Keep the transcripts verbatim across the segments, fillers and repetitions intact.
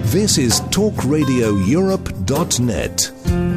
This is talk radio europe dot net.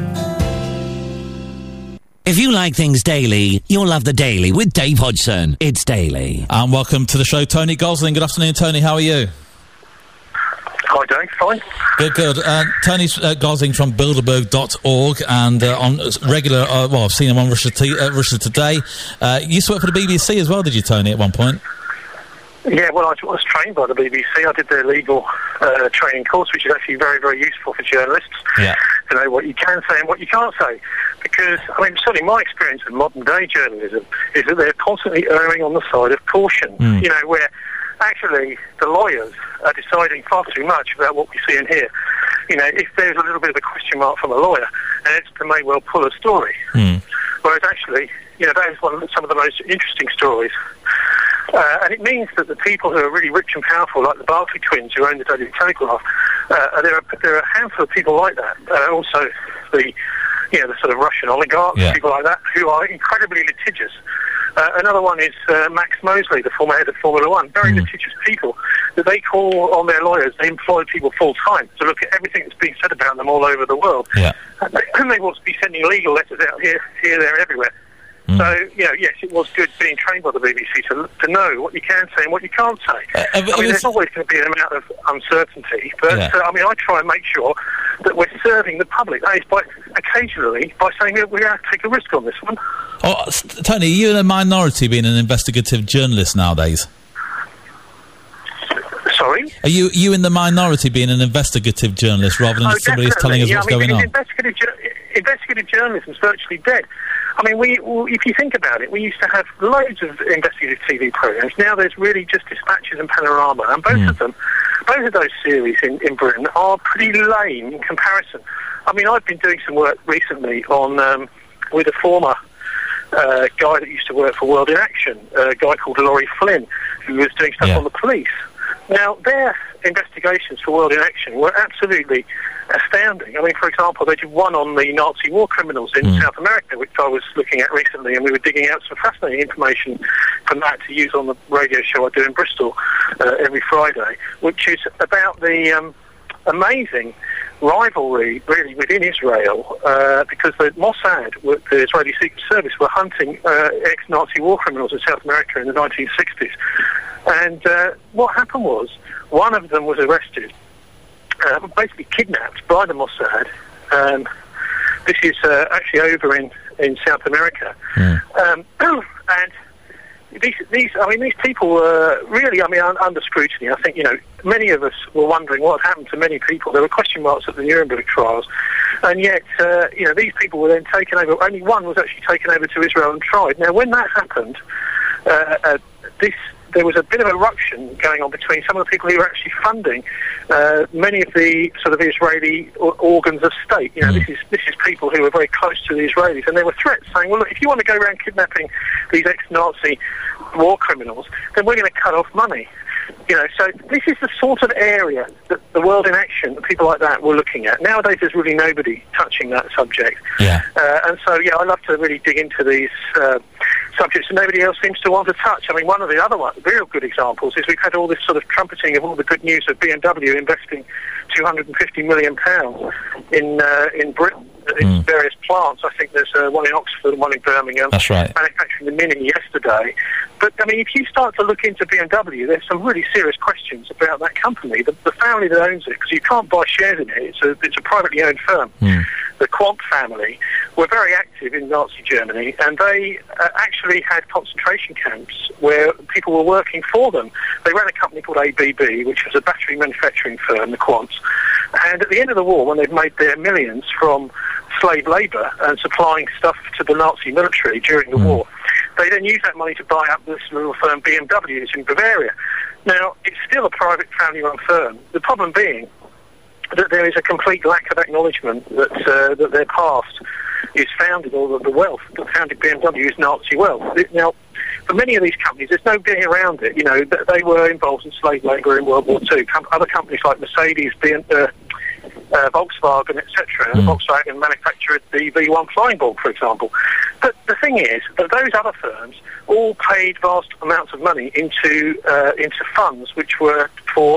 If you like things daily, you'll love The Daily with Dave Hodgson. It's daily. And welcome to the show, Tony Gosling. Good afternoon, Tony. How are you? Hi, Dave. Fine. Good, good. Uh, Tony's uh, Gosling from Bilderberg dot org, and uh, on regular, uh, well, I've seen him on Russia, T- uh, Russia Today. Uh, you used to work for the B B C as well, did you, Tony, at one point? Yeah, well, I was trained by the B B C. I did their legal uh, training course, which is actually very, very useful for journalists yeah. to know what you can say and what you can't say. Because, I mean, certainly my experience of modern-day journalism is that they're constantly erring on the side of caution, mm. you know, where actually the lawyers are deciding far too much about what we see and hear. You know, if there's a little bit of a question mark from a lawyer, an editor may well pull a story. Mm. Whereas actually, you know, that is one of the, some of the most interesting stories. Uh, and it means that the people who are really rich and powerful, like the Barclay twins who own the Daily Telegraph, uh, there are there are a handful of people like that. Uh, also, the you know the sort of Russian oligarchs, yeah. people like that, who are incredibly litigious. Uh, another one is uh, Max Mosley, the former head of Formula One. Very mm. litigious people that they call on their lawyers. They employ people full time to look at everything that's being said about them all over the world. Yeah. And they, and they will be sending legal letters out here, here, there, everywhere. So, you know, yes, it was good being trained by the B B C to, to know what you can say and what you can't say. Uh, I mean, there's always going to be an amount of uncertainty, but, yeah. uh, I mean, I try and make sure that we're serving the public. That is, by, occasionally, by saying that we have to take a risk on this one. Oh, Tony, are you in a minority being an investigative journalist nowadays? Sorry? Are you you in the minority being an investigative journalist rather than oh, somebody who's telling us yeah, what's I mean, going on? Investigative, ju- investigative journalism is virtually dead. I mean, we, if you think about it, we used to have loads of investigative T V programs. Now there's really just Dispatches and Panorama, and both mm. of them, both of those series in, in Britain are pretty lame in comparison. I mean, I've been doing some work recently on um, with a former uh, guy that used to work for World in Action, a guy called Laurie Flynn, who was doing stuff yeah. on the police. Now, their investigations for World in Action were absolutely astounding. I mean, for example, they did one on the Nazi war criminals in mm. South America, which I was looking at recently, and we were digging out some fascinating information from that to use on the radio show I do in Bristol uh, every Friday, which is about the um, amazing rivalry, really, within Israel, uh, because the Mossad, the Israeli Secret Service, were hunting uh, ex-Nazi war criminals in South America in the nineteen sixties. And uh, what happened was, one of them was arrested, uh, basically kidnapped by the Mossad. Um, this is uh, actually over in, in South America. Mm. Um, and these, these, I mean, these people were really, I mean, un- under scrutiny. I think, you know, many of us were wondering what had happened to many people. There were question marks at the Nuremberg trials. And yet, uh, you know, these people were then taken over. Only one was actually taken over to Israel and tried. Now, when that happened, uh, uh, this... there was a bit of a ruction going on between some of the people who were actually funding uh, many of the sort of Israeli or- organs of state. You know, mm. this is this is people who were very close to the Israelis, and there were threats saying, well, look, if you want to go around kidnapping these ex-Nazi war criminals, then we're going to cut off money. You know, so this is the sort of area that the World in Action, people like that, were looking at. Nowadays, there's really nobody touching that subject. Yeah. Uh, and so, yeah, I love to really dig into these uh, subjects that nobody else seems to want to touch. I mean, one of the other one, real good examples is we've had all this sort of trumpeting of all the good news of B M W investing two hundred fifty million pounds in uh, in Britain. In mm. various plants. I think there's uh, one in Oxford and one in Birmingham. That's right. Manufacturing the Mini yesterday. But, I mean, if you start to look into B M W, there's some really serious questions about that company. The, the family that owns it, because you can't buy shares in it, it's a, it's a privately owned firm. Mm. The Quandt family were very active in Nazi Germany, and they uh, actually had concentration camps where people were working for them. They ran a company called A B B, which was a battery manufacturing firm, the Quandts. And at the end of the war, when they'd made their millions from slave labour and supplying stuff to the Nazi military during the mm. war, they then used that money to buy up this little firm B M W's in Bavaria. Now, it's still a private family-run firm. The problem being that there is a complete lack of acknowledgement that uh, that their past is founded, or that the wealth that founded B M W is Nazi wealth. Now, for many of these companies, there's no getting around it. You know, they were involved in slave labour in World War Two. Com- other companies like Mercedes, B M, uh, uh, Volkswagen, et cetera. Mm. Volkswagen manufactured the V one Flying Ball, for example. But the thing is that those other firms all paid vast amounts of money into uh, into funds which were for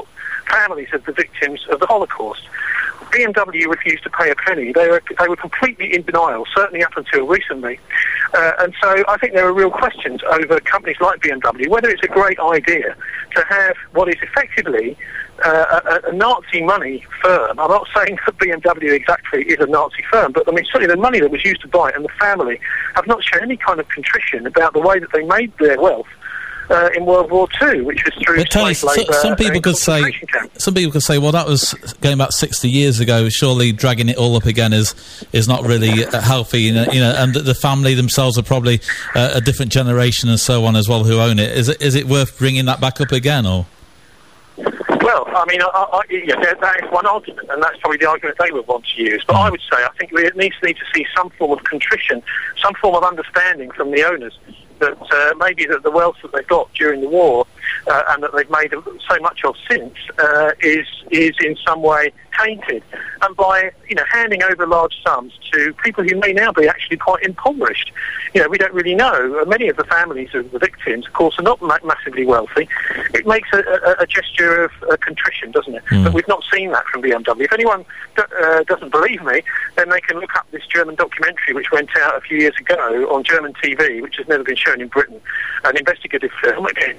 families of the victims of the Holocaust. B M W refused to pay a penny. They were they were completely in denial, certainly up until recently. Uh, and so I think there are real questions over companies like B M W, whether it's a great idea to have what is effectively uh, a, a Nazi money firm. I'm not saying that B M W exactly is a Nazi firm, but I mean certainly the money that was used to buy it and the family have not shown any kind of contrition about the way that they made their wealth Uh, in World War Two, which was through but Tony, slave labour. So, some people could say, some people could say, well, that was going back sixty years ago. Surely dragging it all up again is is not really uh, healthy, you know, you know. And the family themselves are probably uh, a different generation and so on as well who own it. Is it is it worth bringing that back up again, or? Well, I mean, I, I, yeah, that, that is one argument, and that's probably the argument they would want to use. But I would say I think we needs need to see some form of contrition, some form of understanding from the owners that uh, maybe that the wealth that they got during the war uh, and that they've made so much of since uh, is is in some way tainted, and by you know handing over large sums to people who may now be actually quite impoverished. You know, we don't really know. Many of the families of the victims, of course, are not ma- massively wealthy. It makes a, a, a gesture of uh, contrition, doesn't it? Mm. But we've not seen that from B M W. If anyone d- uh, doesn't believe me, then they can look up this German documentary which went out a few years ago on German T V, which has never been shown in Britain, an investigative film again,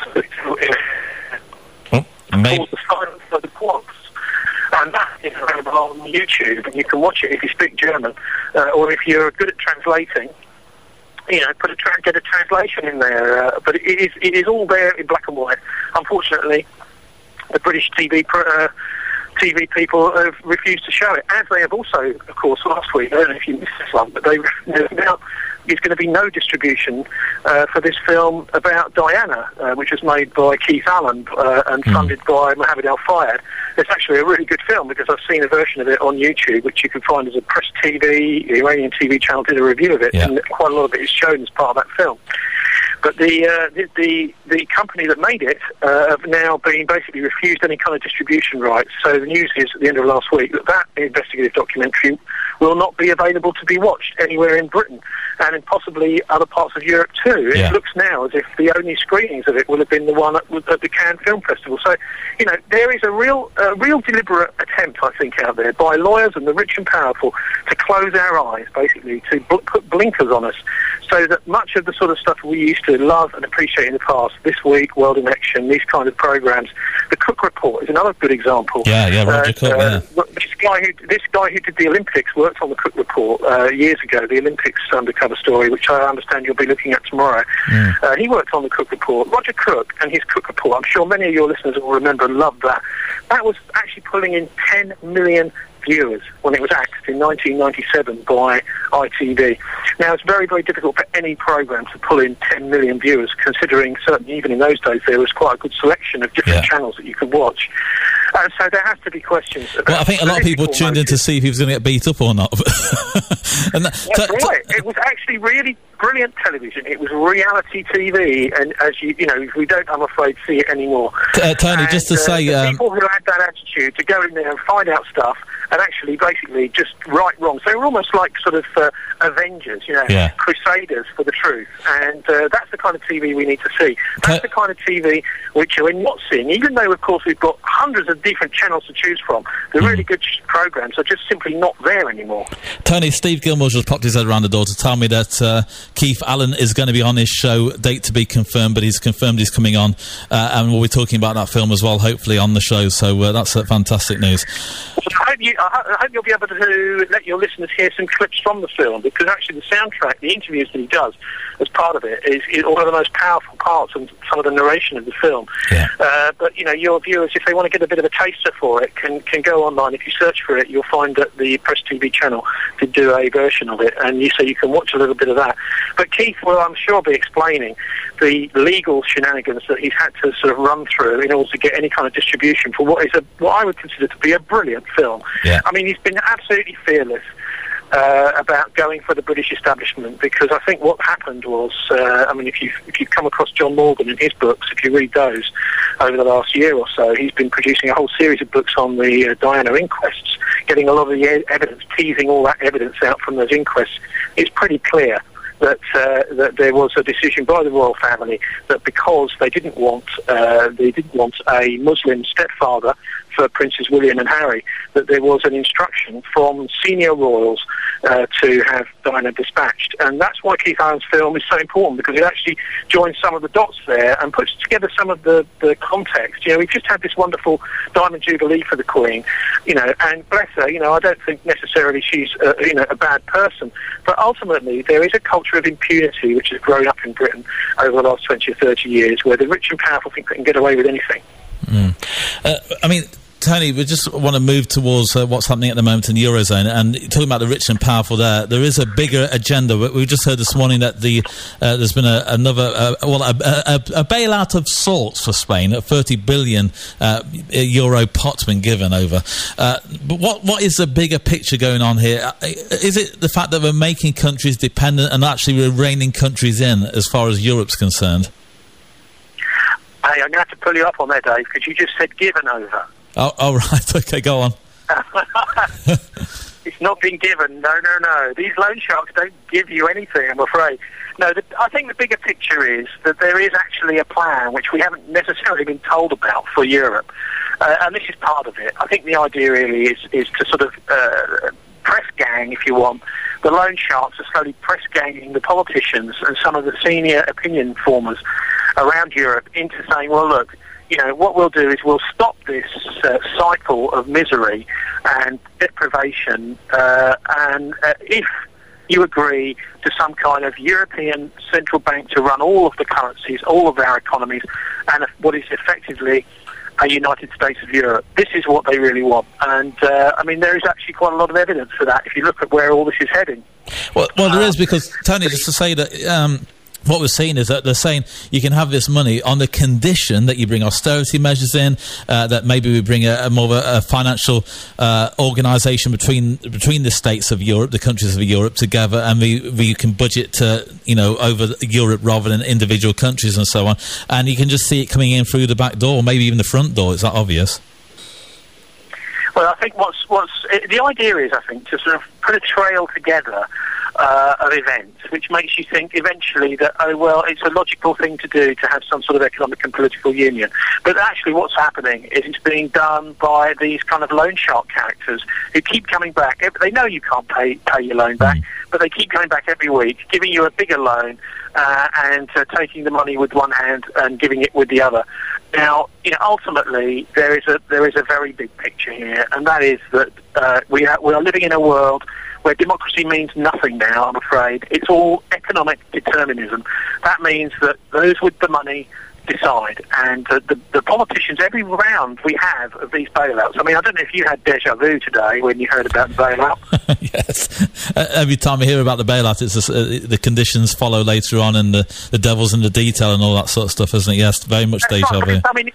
oh, called The Silence of the Quarks. And that is available on YouTube, and you can watch it if you speak German, uh, or if you're good at translating, you know, put a tra- get a translation in there. Uh, but it is it is all there in black and white. Unfortunately, the British T V pro- uh, T V people have refused to show it, as they have also, of course, last week. I don't know if you missed this one, but they there's now is going to be no distribution uh, for this film about Diana, uh, which was made by Keith Allen uh, and mm. funded by Mohammed Al Fayed. It's actually a really good film because I've seen a version of it on YouTube, which you can find as a Press T V. The Iranian T V channel did a review of it, yeah. and quite a lot of it is shown as part of that film. But the, uh, the the the company that made it uh, have now been basically refused any kind of distribution rights. So the news is at the end of last week that that investigative documentary will not be available to be watched anywhere in Britain and in possibly other parts of Europe too. Yeah. It looks now as if the only screenings of it will have been the one at, at the Cannes Film Festival. So, you know, there is a real a real deliberate attempt, I think, out there by lawyers and the rich and powerful to close our eyes, basically, to bl- put blinkers on us, so that much of the sort of stuff we used to love and appreciate in the past, This Week, World in Action, these kind of programmes, the Cook Report is another good example. Yeah, yeah, Roger uh, Cook, uh, yeah. This guy, who, this guy who did the Olympics worked on the Cook Report uh, years ago, the Olympics undercover story, which I understand you'll be looking at tomorrow. Mm. Uh, he worked on the Cook Report. Roger Cook and his Cook Report, I'm sure many of your listeners will remember and love that. That was actually pulling in ten million viewers when it was axed in nineteen ninety-seven by I T V. Now, it's very, very difficult for any programme to pull in ten million viewers, considering certainly even in those days there was quite a good selection of different yeah. channels that you could watch. And so there has to be questions about... Well, I think a lot of people tuned in to see if he was going to get beat up or not. and that, That's t- right. T- it was actually really brilliant television. It was reality T V, and as you, you know, we don't, I'm afraid, see it anymore. Uh, Tony, and, just to uh, say... The um, people who had that attitude to go in there and find out stuff and actually basically just right wrong. So they were almost like sort of uh, Avengers, you know, yeah. crusaders for the truth. And uh, that's the kind of T V we need to see. That's the kind of T V which we're not seeing, even though, of course, we've got hundreds of different channels to choose from. The really good programmes are just simply not there anymore. Tony, Steve Gilmore just popped his head around the door to tell me that uh, Keith Allen is going to be on his show, date to be confirmed, but he's confirmed he's coming on, uh, and we'll be talking about that film as well, hopefully, on the show. So uh, that's uh, fantastic news. I hope, you, I hope you'll be able to let your listeners hear some clips from the film, because actually the soundtrack, the interviews that he does as part of it, is, is one of the most powerful parts and some of the narration of the film. Yeah. Uh, but, you know, your viewers, if they want to get a bit of a taster for it, can can go online. If you search for it, you'll find that the Press T V channel did do a version of it, and you so you can watch a little bit of that. But Keith will, I'm sure, be explaining the legal shenanigans that he's had to sort of run through in order to get any kind of distribution for what is a what I would consider to be a brilliant film. Yeah. I mean, he's been absolutely fearless uh, about going for the British establishment, because I think what happened was, uh, I mean, if you if you've come across John Morgan in his books, if you read those over the last year or so, he's been producing a whole series of books on the uh, Diana inquests, getting a lot of the e- evidence, teasing all that evidence out from those inquests. It's pretty clear that uh, that there was a decision by the royal family that because they didn't want uh, they didn't want a Muslim stepfather for Princes William and Harry, that there was an instruction from senior royals uh, to have Diana dispatched. And that's why Keith Allen's film is so important, because it actually joins some of the dots there and puts together some of the, the context. You know, we've just had this wonderful Diamond Jubilee for the Queen, you know, and bless her, you know, I don't think necessarily she's, uh, you know, a bad person, but ultimately there is a culture of impunity which has grown up in Britain over the last twenty or thirty years, where the rich and powerful think they can get away with anything. Mm. Uh, I mean, Tony, we just want to move towards uh, what's happening at the moment in the Eurozone, and talking about the rich and powerful there, there is a bigger agenda. We just heard this morning that the uh, there's been a, another, uh, well, a, a, a bailout of sorts for Spain, a thirty billion uh, euro pot's been given over. Uh, but what what is the bigger picture going on here? Is it the fact that we're making countries dependent and actually we're reining countries in as far as Europe's concerned? Hey, I'm going to have to pull you up on that, Dave, because you just said given over. Oh, oh, right, okay, go on. It's not been given, no, no, no. These loan sharks don't give you anything, I'm afraid. No, the, I think the bigger picture is that there is actually a plan which we haven't necessarily been told about for Europe, uh, and this is part of it. I think the idea really is, is to sort of uh, press gang, if you want. The loan sharks are slowly press ganging the politicians and some of the senior opinion formers around Europe into saying, well, look, you know, what we'll do is we'll stop this uh, cycle of misery and deprivation, uh, and uh, if you agree to some kind of European central bank to run all of the currencies, all of our economies, and what is effectively a United States of Europe. This is what they really want. And, uh, I mean, there is actually quite a lot of evidence for that if you look at where all this is heading. Well, well there uh, is, because, Tony, just to say that... Um what we're seeing is that they're saying you can have this money on the condition that you bring austerity measures in, uh, that maybe we bring a, a more of a, a financial uh, organisation between between the states of Europe, the countries of Europe together, and we, we can budget to, you know, over Europe rather than individual countries and so on. And you can just see it coming in through the back door, maybe even the front door. It's that obvious. Well, I think what's what's the idea is, I think, to sort of put a trail together uh, of events, which makes you think eventually that, oh, well, it's a logical thing to do to have some sort of economic and political union. But actually what's happening is it's being done by these kind of loan shark characters who keep coming back. They know you can't pay, pay your loan back, but they keep coming back every week, giving you a bigger loan uh, and uh, taking the money with one hand and giving it with the other. Now, you know, ultimately, there is a there is a very big picture here, and that is that uh, we are we are living in a world where democracy means nothing now, I'm afraid. It's all economic determinism. That means that those with the money decide, and uh, the, the politicians, every round we have of these bailouts. I mean, I don't know if you had déjà vu today when you heard about the bailout. Yes. Uh, every time I hear about the bailout, it's just, uh, the conditions follow later on, and the, the devil's in the detail and all that sort of stuff, isn't it? Yes, very much That's déjà right. vu. I mean,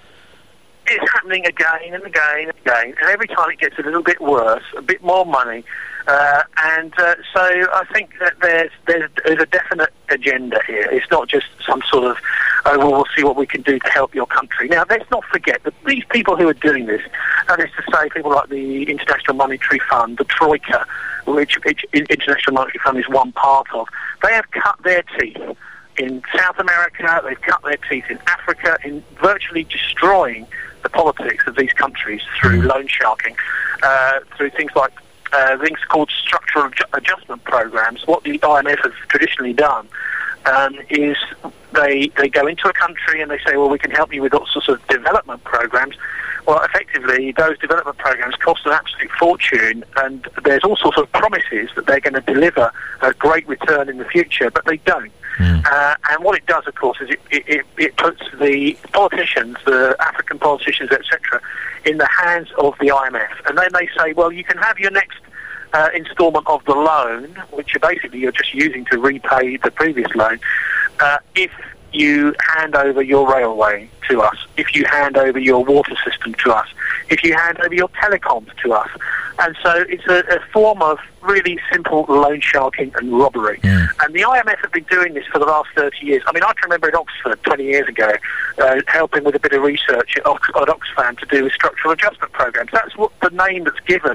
it's happening again and again and again, and every time it gets a little bit worse, a bit more money. Uh, and uh, so I think that there's, there's there's a definite agenda here. It's not just some sort of, oh, well, we'll see what we can do to help your country. Now, let's not forget that these people who are doing this, that is to say people like the International Monetary Fund, the Troika, which, which International Monetary Fund is one part of, they have cut their teeth in South America, they've cut their teeth in Africa, in virtually destroying the politics of these countries through loan sharking, uh, through things like Uh, things called structural adju- adjustment programs. What the I M F has traditionally done um, is they they go into a country and they say, well, we can help you with all sorts of development programs. Well, effectively, those development programs cost an absolute fortune, and there's all sorts of promises that they're going to deliver a great return in the future, but they don't. Mm. Uh, and what it does, of course, is it, it, it puts the politicians, the African politicians, et cetera, in the hands of the I M F. And then they say, well, you can have your next uh, instalment of the loan, which are basically you're just using to repay the previous loan, uh, if you hand over your railway to us, if you hand over your water system to us, if you hand over your telecoms to us. And so it's a, a form of really simple loan sharking and robbery. Mm. And the I M F have been doing this for the last thirty years. I mean, I can remember in Oxford twenty years ago, uh, helping with a bit of research at, Ox- at Oxfam to do with structural adjustment programs. That's what the name that's given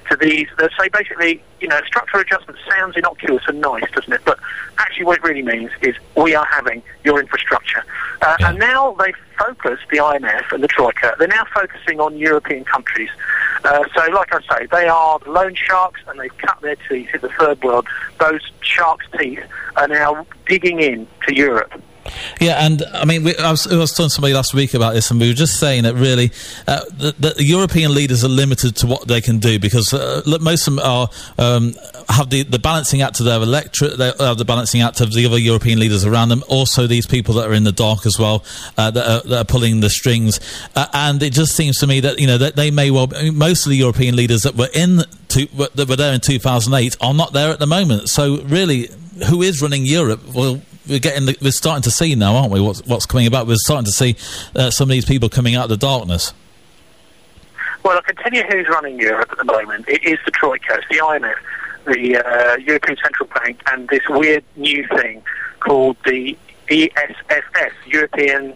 to these. They say basically, you know, structural adjustment sounds innocuous and nice, doesn't it? But actually what it really means is we are having your infrastructure. Uh, yeah. And now they've focused, the I M F and the Troika, they're now focusing on European countries. Uh, so, like I say, they are the loan sharks, and they've cut their teeth in the third world. Those sharks' teeth are now digging in to Europe. Yeah, and I mean, we, I, was, I was talking to somebody last week about this, and we were just saying that really uh, the, the European leaders are limited to what they can do, because uh, look, most of them are um, have the, the balancing act of their electorate, they have the balancing act of the other European leaders around them, also these people that are in the dark as well, uh, that, are, that are pulling the strings, uh, and it just seems to me that, you know, that they may well, I mean, most of the European leaders that were in to, that were there in two thousand eight are not there at the moment. So really, who is running Europe? Well, We're getting, the, we're starting to see now, aren't we? What's, what's coming about? We're starting to see uh, some of these people coming out of the darkness. Well, I can tell you who's running Europe at the moment. It is the Troika, it's the I M F, the uh, European Central Bank, and this weird new thing called the E S F S, European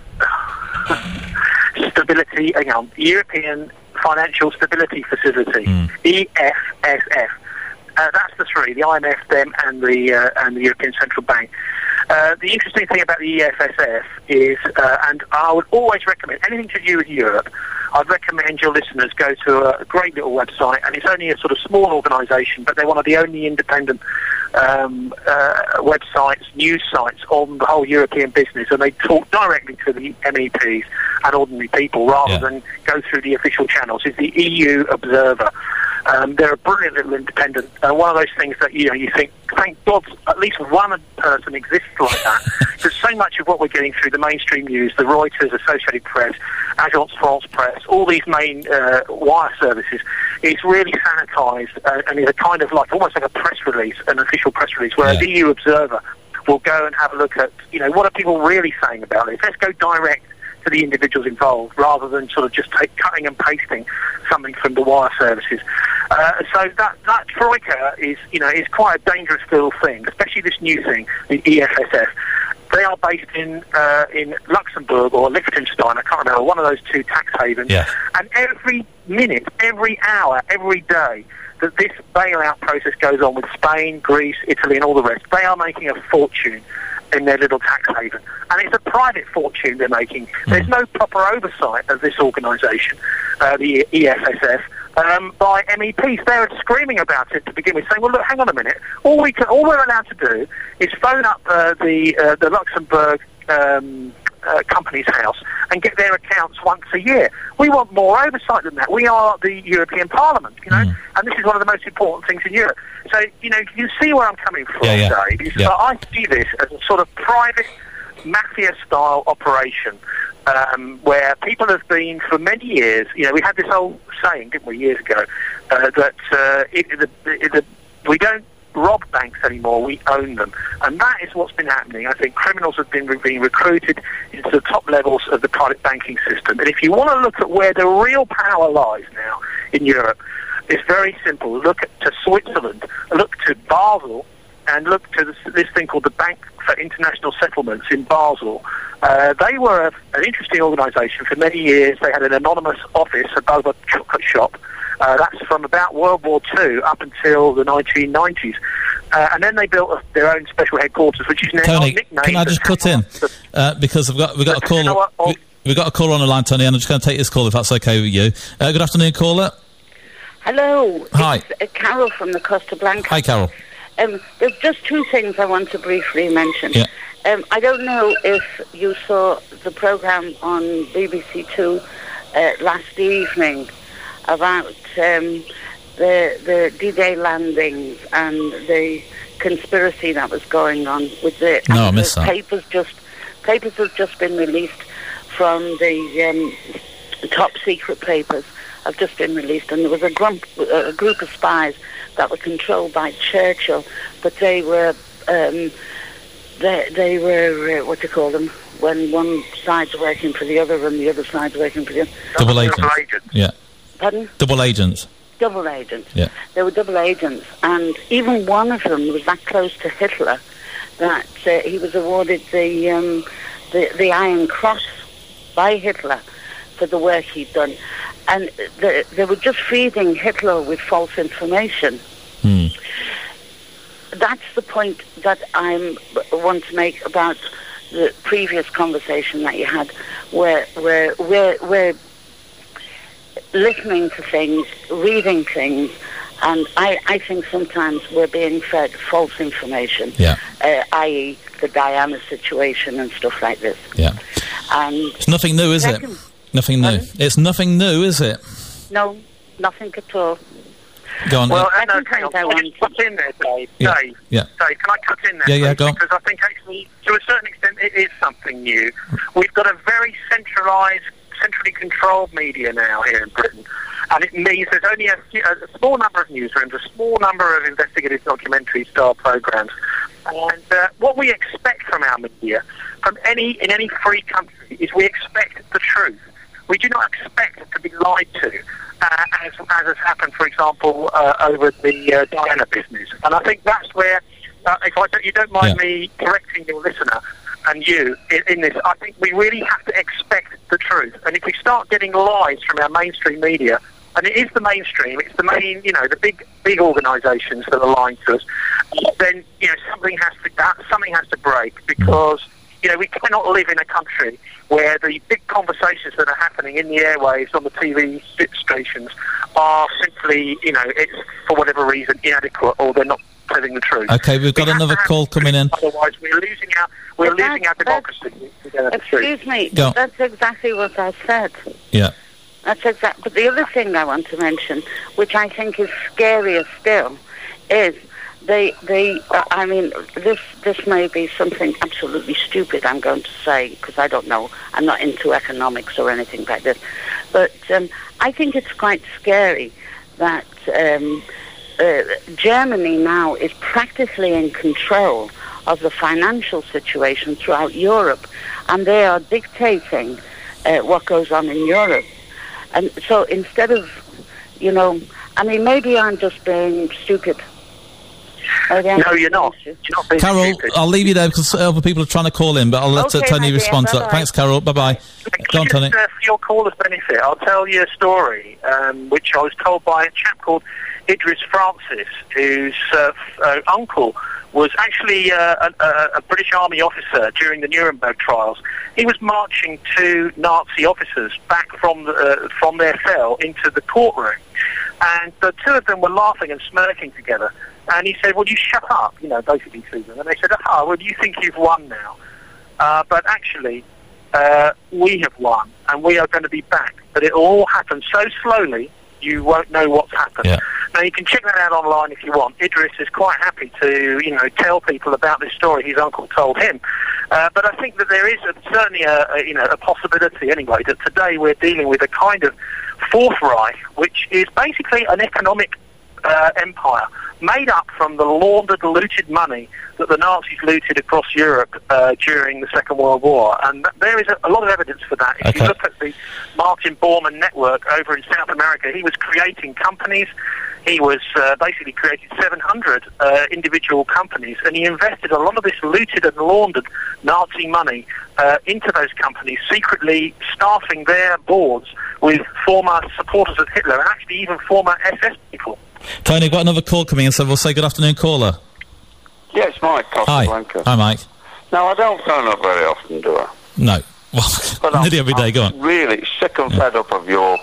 Stability. Hang on, European Financial Stability Facility, mm. E F S F. Uh, that's the three: the I M F, them, and the uh, and the European Central Bank. Uh, the interesting thing about the E F S F is, uh, and I would always recommend anything to do with Europe, I'd recommend your listeners go to a great little website, and it's only a sort of small organisation, but they're one of the only independent um, uh, websites, news sites on the whole European business, and they talk directly to the M E Ps and ordinary people rather yeah. than go through the official channels. It's the E U Observer. Um, they're a brilliant little independent. Uh, one of those things that, you know, you think, thank God at least one person exists like that. Because so much of what we're getting through the mainstream news, the Reuters, Associated Press, Agence France Presse, all these main uh, wire services, is really sanitised uh, and is a kind of like, almost like a press release, an official press release, whereas yeah. the E U Observer will go and have a look at, you know, what are people really saying about this? Let's go direct to the individuals involved rather than sort of just take, cutting and pasting something from the wire services. Uh, so that that troika is, you know, is quite a dangerous little thing, especially this new thing, the E F S F. They are based in uh, in Luxembourg or Liechtenstein, I can't remember, one of those two tax havens. Yeah. And every minute, every hour, every day that this bailout process goes on with Spain, Greece, Italy and all the rest, they are making a fortune in their little tax haven. And it's a private fortune they're making. Mm. There's no proper oversight of this organisation, uh, the E F S F, um, by M E Ps. They're screaming about it to begin with, saying, well, look, hang on a minute. All, we can, all we're allowed to do is phone up uh, the, uh, the Luxembourg um, uh, company's house and get their accounts once a year. We want more oversight than that. We are the European Parliament, you know, mm. and this is one of the most important things in Europe. So, you know, you see where I'm coming from, yeah, yeah. Dave. Yeah. So I see this as a sort of private mafia-style operation um, where people have been for many years. You know, we had this old saying, didn't we, years ago, uh, that uh, it, the, the, the, we don't rob banks anymore, we own them. And that is what's been happening. I think criminals have been re- being recruited into the top levels of the private banking system. And if you want to look at where the real power lies now in Europe, it's very simple. Look at, to Switzerland, look to Basel, and look to this, this thing called the Bank for International Settlements in Basel. Uh, they were a, an interesting organisation for many years. They had an anonymous office above a chocolate shop. Uh, that's from about World War Two up until the nineteen nineties. Uh, and then they built a, their own special headquarters, which is now Tony, nicknamed... can I just cut in? Uh, because we've got, we've got a call... You know we, we've got a caller on the line, Tony, and I'm just going to take this call if that's okay with you. Uh, good afternoon, caller. Hello. Hi. It's uh, Carol from the Costa Blanca. Hi, Carol. Um, there's just two things I want to briefly mention. Yeah. Um, I don't know if you saw the programme on B B C Two uh, last evening about um, the the D-Day landings and the conspiracy that was going on with the, no, I missed the that. papers. Just papers have just been released from the um, top secret papers. Have just been released, and there was a, grump, a group of spies that were controlled by Churchill, but they were um, they they were uh, what do you call them when one side's working for the other and the other side's working for the other. Double agents. Double agents. Yeah. Pardon? Double agents. Double agents. Yeah. They were double agents, and even one of them was that close to Hitler that uh, he was awarded the um, the the Iron Cross by Hitler for the work he'd done. And the, they were just feeding Hitler with false information. Hmm. That's the point that I want to make about the previous conversation that you had, where where we're, we're listening to things, reading things, and I, I think sometimes we're being fed false information, yeah. uh, that is the Diana situation and stuff like this. Yeah. And it's nothing new, is second, it? Nothing new. Pardon? It's nothing new, is it? No, nothing at all. Go on. Well, uh, no, hang on. Can I just cut in there, Dave? Yeah. Dave, yeah. Dave, can I cut in there? Yeah, yeah, please? go on. Because I think actually, to a certain extent, it is something new. We've got a very centralised, centrally controlled media now here in Britain. And it means there's only a, a small number of newsrooms, a small number of investigative documentary-style programmes. And uh, what we expect from our media, from any in any free country, is we expect the truth. We do not expect to be lied to, uh, as, as has happened, for example, uh, over the uh, Diana business. And I think that's where, uh, if I don't, you don't mind Yeah. me correcting your listener and you in, in this, I think we really have to expect the truth. And if we start getting lies from our mainstream media, and it is the mainstream, it's the main, you know, the big big organisations that are lying to us, then, you know, something has to that, something has to break, because, you know, we cannot live in a country where the big conversations that are happening in the airwaves on the T V stations are simply, you know, it's for whatever reason inadequate, or they're not telling the truth. Okay, we've got we another call coming in. Otherwise, we're losing our we're But losing our that- democracy. We don't have the truth. Excuse me, Go. that's exactly what I said. Yeah. That's exact. But the other thing I want to mention, which I think is scarier still, is they they. Uh, I mean, this this may be something absolutely stupid I'm going to say, because I don't know. I'm not into economics or anything like this. But um, I think it's quite scary that um, uh, Germany now is practically in control of the financial situation throughout Europe, and they are dictating uh, what goes on in Europe. And so instead of, you know, I mean, maybe I'm just being stupid. Maybe I'm No, just you're not. being stupid. You're not being Carol, stupid. I'll leave you there because other people are trying to call in, but I'll let uh, Okay, Tony my dear, respond to that. bye-bye. Thanks, Carol. Bye-bye. Go on, Just, Tony. uh, for your caller's benefit, I'll tell you a story um, which I was told by a chap called Idris Francis, whose uh, f- uh, uncle was actually uh, a, a, a British Army officer during the Nuremberg trials. He was marching two Nazi officers back from the, uh, from their cell into the courtroom, and the two of them were laughing and smirking together. And he said, "Well, you shut up," you know, basically to them. And they said, "Ah, well, you think you've won now, uh, but actually, uh, we have won, and we are going to be back. But it will all happen so slowly, you won't know what's happened." Yeah. Now, you can check that out online if you want. Idris is quite happy to, you know, tell people about this story his uncle told him. Uh, but I think that there is a, certainly a, a, you know, a possibility anyway that today we're dealing with a kind of Fourth Reich, which is basically an economic uh, empire made up from the laundered, looted money that the Nazis looted across Europe uh, during the Second World War. And th- there is a, a lot of evidence for that. If Okay. you look at the Martin Bormann network over in South America, he was creating companies. He was uh, basically created seven hundred uh, individual companies, and he invested a lot of this looted and laundered Nazi money uh, into those companies, secretly staffing their boards with former supporters of Hitler and actually even former S S people. Tony, I've got another call coming in, so we'll say good afternoon, caller. Yes, Mike, Hi. Casablanca. Hi, Mike. No, I don't phone up very often, do I? No. Well, But I'm, nearly every day. I'm Go on. really sick and fed up of your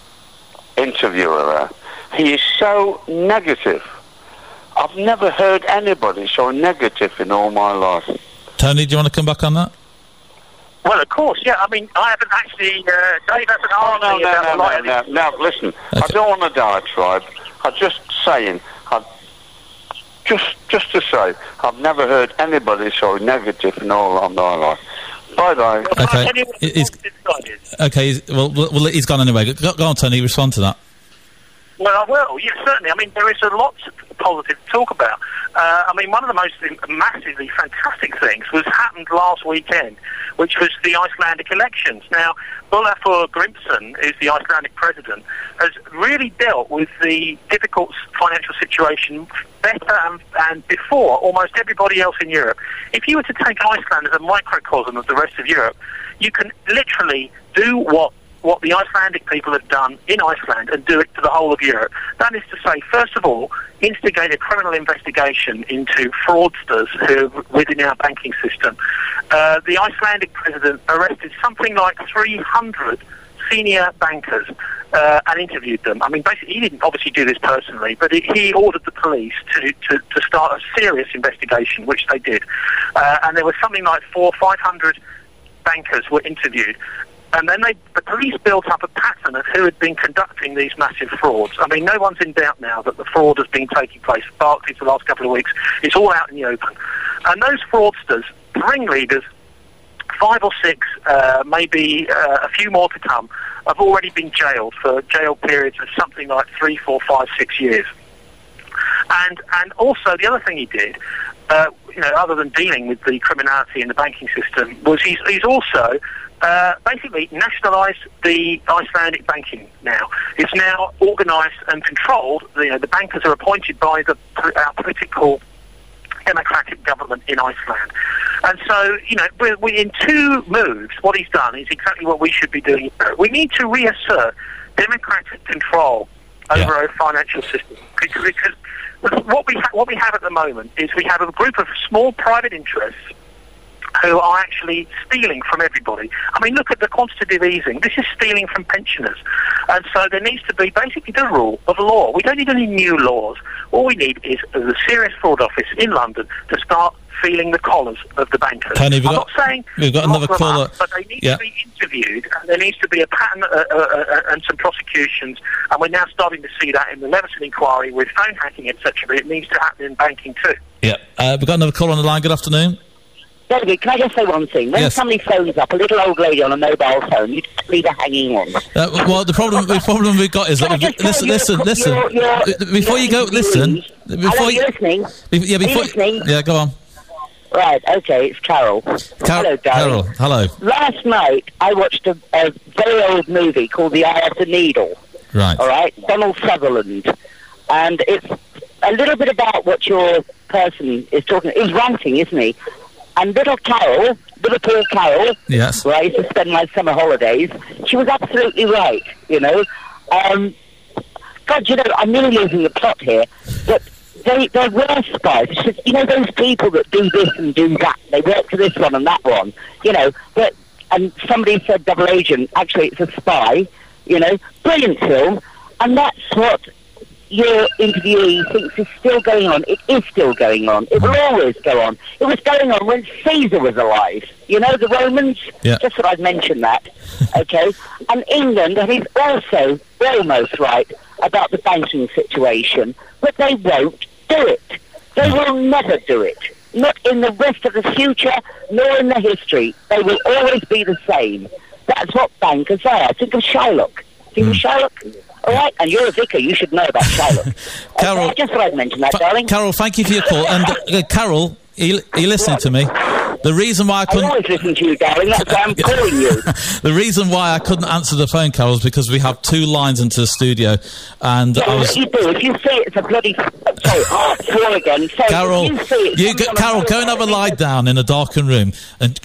interviewer there. He is so negative. I've never heard anybody so negative in all my life. Tony, do you want to come back on that? Well, of course, yeah. I mean, I haven't actually... Uh, Dave hasn't Oh, asked no, me no, about no, a lot no, of no, these- no, listen, I Okay. don't want to diatribe. I'm just saying, I, just just to say, I've never heard anybody so negative in all of my life. Bye-bye. Well, I'll Okay. tell you what the It's- positive side is. Okay, he's, well, well, well, he's gone anyway. Go, go on, Tony, respond to that. Well, I will, yes, certainly. I mean, there is a lot positive to talk about. Uh, I mean, one of the most massively fantastic things was happened last weekend, which was the Icelandic elections. Now, Olafur Grimsson, who's the Icelandic president, has really dealt with the difficult financial situation better and, and before almost everybody else in Europe. If you were to take Iceland as a microcosm of the rest of Europe, you can literally do what what the Icelandic people have done in Iceland and do it to the whole of Europe. That is to say, first of all, instigate a criminal investigation into fraudsters who are within our banking system. Uh, the Icelandic president arrested something like three hundred senior bankers uh, and interviewed them. I mean, basically, he didn't obviously do this personally, but he, he ordered the police to, to, to start a serious investigation, which they did. Uh, and there was something like four, five hundred bankers were interviewed. And then they, the police built up a pattern of who had been conducting these massive frauds. I mean, no one's in doubt now that the fraud has been taking place at Barclays for the last couple of weeks. It's all out in the open. And those fraudsters, the ringleaders, five or six, uh, maybe uh, a few more to come, have already been jailed for jail periods of something like three, four, five, six years. And and also the other thing he did, uh, you know, other than dealing with the criminality in the banking system, was he's, he's also uh, basically nationalised the Icelandic banking now. It's now organised and controlled. You know, the bankers are appointed by the our political democratic government in Iceland. And so, you know, we, we, in two moves, what he's done is exactly what we should be doing. We need to reassert democratic control over yeah. our financial system. Because, because what we ha- what we have at the moment is we have a group of small private interests who are actually stealing from everybody. I mean, look at the quantitative easing. This is stealing from pensioners. And so there needs to be basically the rule of law. We don't need any new laws. All we need is the Serious Fraud Office in London to start feeling the collars of the bankers. Tony, we've I'm got, not saying we've got another caller. Up, but they need yeah. to be interviewed, and there needs to be a pattern uh, uh, uh, and some prosecutions. And we're now starting to see that in the Leveson inquiry with phone hacking, et cetera. But it needs to happen in banking too. Yeah, uh, we've got another caller on the line. Good afternoon. David, can I just say one thing? When yes. somebody phones up, a little old lady on a mobile phone, you just leave her hanging on. Uh, well, the problem the problem we've got is that... We've, listen, listen, listen. You're, you're, before you go, listen. Before Hello, you, you listening? Be, yeah, before, Are you listening? Yeah, go on. Right, okay, it's Carol. Car- hello, darling. Carol, hello. Last night, I watched a, a very old movie called The Eye of the Needle. Right. All right, Donald Sutherland. And it's a little bit about what your person is talking... He's ranting, isn't he? And little Carol, Liverpool Carol, yes. where I used to spend my summer holidays, she was absolutely right, you know. Um, God, you know, I'm really losing the plot here, but they, they were spies. It's just, you know, those people that do this and do that, they work for this one and that one, you know, but, and somebody said double agent, actually it's a spy, you know, brilliant film, and that's what your interviewee thinks is still going on. It is still going on. It will always go on. It was going on when Caesar was alive. You know, the Romans? Yeah. Just that I'd mentioned that. Okay? And England, and he's also almost right about the banking situation, but they won't do it. They will never do it. Not in the rest of the future, nor in the history. They will always be the same. That's what bankers are. Think of Shylock. Think mm. of Shylock? All right, and you're a vicar, you should know about Shylock. Carol, okay, just thought I'd mention that, fa- darling. Carol, thank you for your call. And, uh, Carol, are you, are you listening to me? The reason why I couldn't... I always listen to you, darling, that's why I'm calling you. The reason why I couldn't answer the phone, Carol, is because we have two lines into the studio, and yeah, I was... you do. If you say it's a bloody... Sorry, oh, swore again. Sorry, Carol, you say it's you go, Carol, go and have a lie down in a darkened room, and...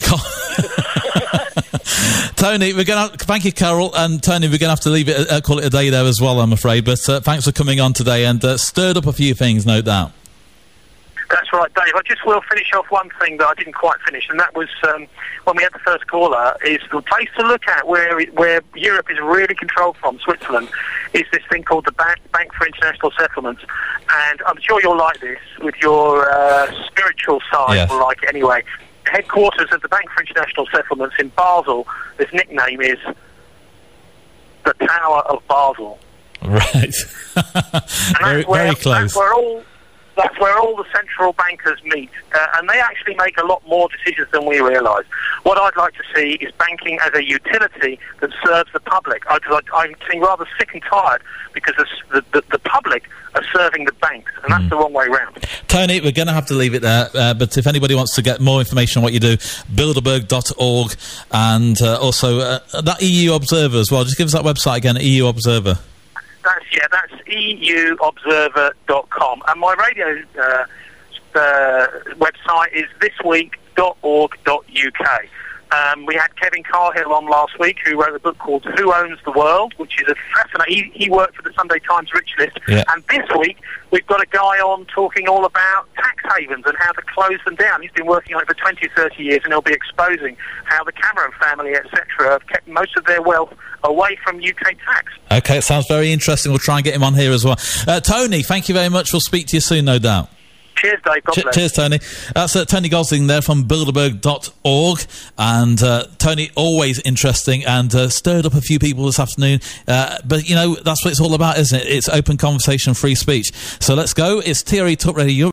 Tony, we're going to thank you, Carol, and Tony. We're going to have to leave it, uh, call it a day there as well, I'm afraid. But uh, thanks for coming on today and uh, stirred up a few things, no doubt. That's right, Dave. I just will finish off one thing that I didn't quite finish, and that was um, when we had the first caller. Is the place to look at where it, where Europe is really controlled from, Switzerland, is this thing called the Bank, Bank for International Settlements, and I'm sure you'll like this with your uh, spiritual side. Yes. Will like it anyway. Headquarters of the Bank for International Settlements in Basel. This nickname is the Tower of Basel. Right. very, where, very close. That's where all, that's where all the central bankers meet, uh, and they actually make a lot more decisions than we realise. What I'd like to see is banking as a utility that serves the public. I, I, I'm getting rather sick and tired because the, the, the public are serving the banks, and that's mm. the wrong way round. Tony, we're going to have to leave it there, uh, but if anybody wants to get more information on what you do, bilderberg dot org, and uh, also uh, that E U Observer as well. Just give us that website again, E U Observer. That's, yeah, that's E U observer dot com. And my radio uh, uh, website is this week dot org dot U K. Um, we had Kevin Carhill on last week, who wrote a book called Who Owns the World, which is a fascinating... He, he worked for the Sunday Times Rich List. Yeah. And this week, we've got a guy on talking all about tax havens and how to close them down. He's been working on it for twenty, thirty years, and he'll be exposing how the Cameron family, et cetera, have kept most of their wealth away from U K tax. OK, it sounds very interesting. We'll try and get him on here as well. Uh, Tony, thank you very much. We'll speak to you soon, no doubt. Cheers, Dave. God Che- bless. Cheers, Tony. That's uh, Tony Gosling there from Bilderberg dot org. And uh, Tony, always interesting, and uh, stirred up a few people this afternoon. Uh, but, you know, that's what it's all about, isn't it? It's open conversation, free speech. So let's go. It's T R E Talk Radio.